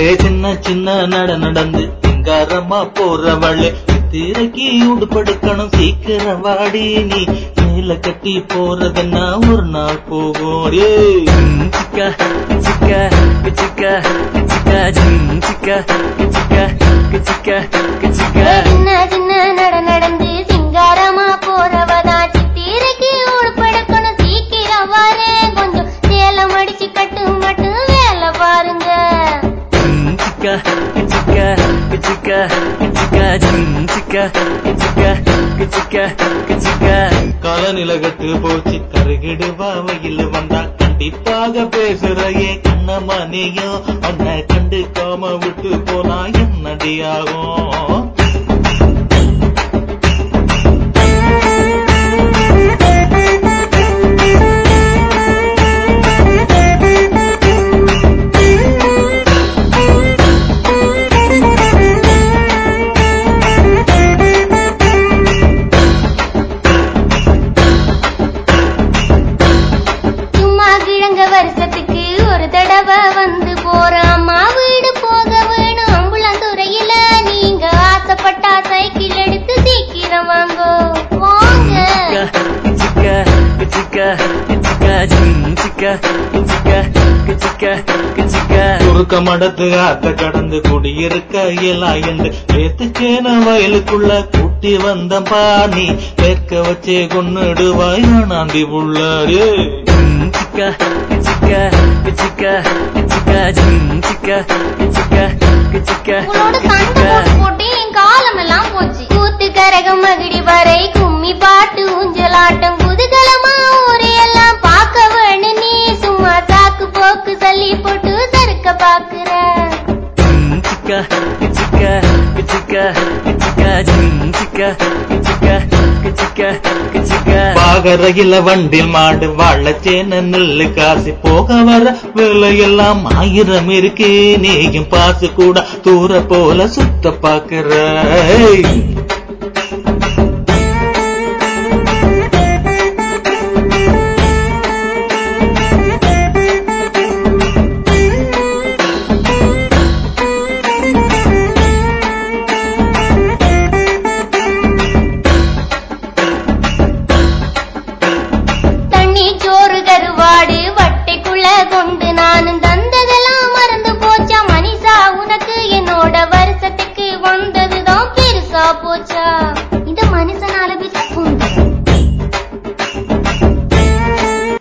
சின்ன சின்ன நடந்து சிங்காரமா போறவளே திரைக்கு உடுப்படுக்கணும் சீக்கிரம் வாடி நீ மேல கட்டி போறதுன்னா ஒரு நாள் போகும் சிக்கா சிக்கா சிக்கா சிக்கா சிக்கா சிக்கா சிக்கா சிக்கா சின்ன சின்ன நடந்து சிங்காரமா போறவதா சித்திரைக்கு உடுப்படுக்கணும் சீக்கிரம் வாரு கொஞ்சம் சேலம் அடிச்சு கட்டு மட்டும் வேலை பாருங்க சிக்கா சிக்கா சிக்கா சிக்கா சிக்கா சிக்கா சிக்கா சிக்கா காலநிலகத்து போச்சு கருகிடுவா வயல் வந்தா கண்டிப்பாக பேசுறையே கண்ணம்மா நீயும் உன்னை கண்டுக்காம விட்டு போனா என்னடியாகும் வருஷத்துக்கு ஒரு தடவை வந்து போறோம் அம்மா வீடு போக வேணும் அம்புலந்துறையில நீங்க ஆசைப்பட்டா சைக்கிள் எடுத்து சீக்கிரம் வாங்கோ வாங்க குறுக்க மடத்து ஆத்த கடந்து குடியிருக்க இயலா என்று ஏத்துச்சேன வயலுக்குள்ள கூட்டி வந்த பாணி பேர்க்க வச்சே கொன்னுடுவாய் நாண்டி உள்ளாரே சிக்கா சிக்கா சிக்கா சிக்கா சிக்கா சிக்கா சிக்கா போட்டு என் காலம் எல்லாம் போச்சு கூத்து கரகம் மகிடி வரை கும்மி பாட்டு ஊஞ்சலாட்டம் குதூகலமா ஊரையெல்லாம் பார்க்க வேணும் நீ சும்மா சாக்கு போக்கு சல்லி போட்டு சறுக்க பாக்குற சிக்கா சிக்கா சிக்கா சிக்கா சிக்கா சிக்கா சிக்கா சிக்கா பாகரையில வண்டில் மாடு வாழச்சேன நெல்லு காசு போக வர வேலையெல்லாம் 1000 இருக்கே நீயும் பாசு கூட தூர போல சுத்த பாக்குற